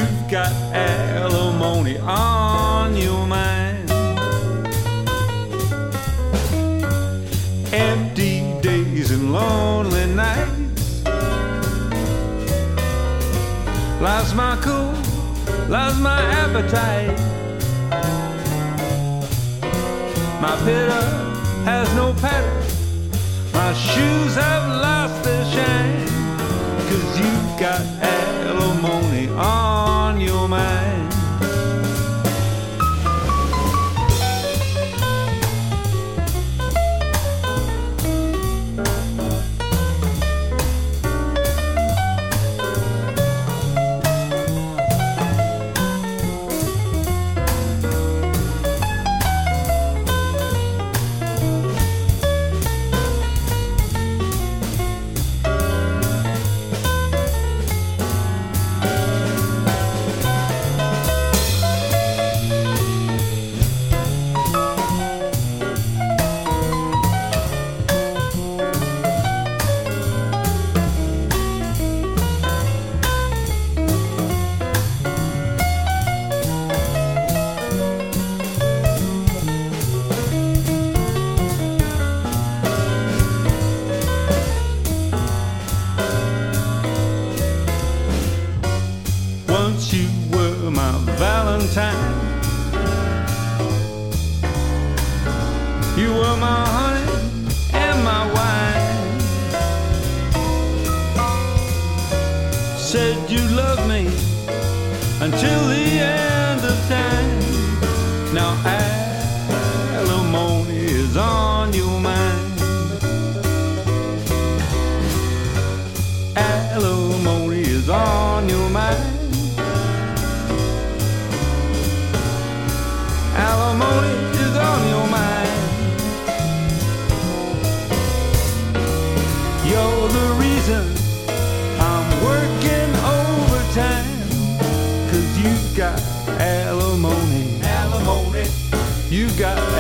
you've got alimony on your mind. Empty days and lonely nights. Lost my cool, lost my appetite. My pitter has no pattern. My shoes have lost their shine. 'Cause you've got alimony on your mind. Once you were my Valentine. You were my honey and my wine. Said you loved me until the end of time. Now alimony is on your mind. Alimony is on your mind. Alimony is on your mind. You're the reason I'm working overtime. 'Cause you've got alimony. Alimony. You've got